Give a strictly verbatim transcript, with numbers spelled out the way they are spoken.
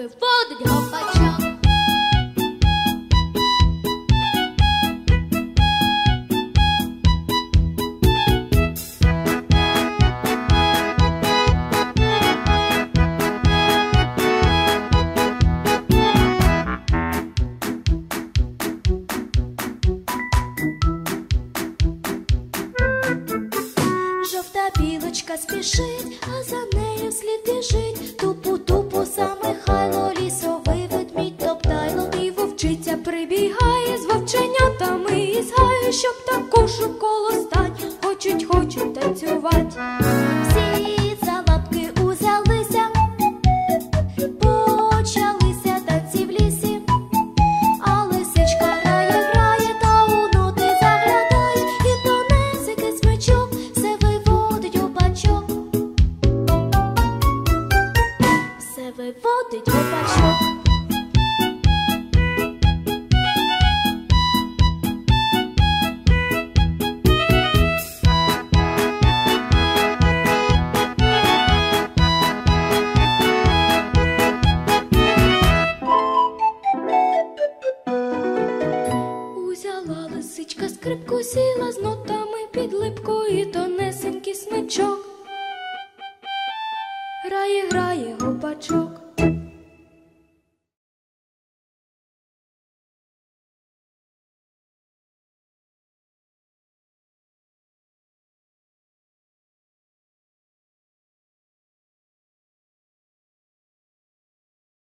виводить гопачок. Жовта білочка спішить, а за нею вслід біжить. Тупу-тупу за Михайло, лісовий ведмідь топтайло. І вовчиця прибігає з вовченятами із гаю, щоб таку ж у коло стать, хочуть, хочуть танцювать. Всі за лапки узялися, почалися танці в лісі. А лисичка грає, грає, та у ноти заглядає, і тонесикий смичок все виводить гопачок. Все виводить гопачок. Узяла лисичка скрипку, сіла з нотами під липку, і тонесенький смичок грає, грає гопачок.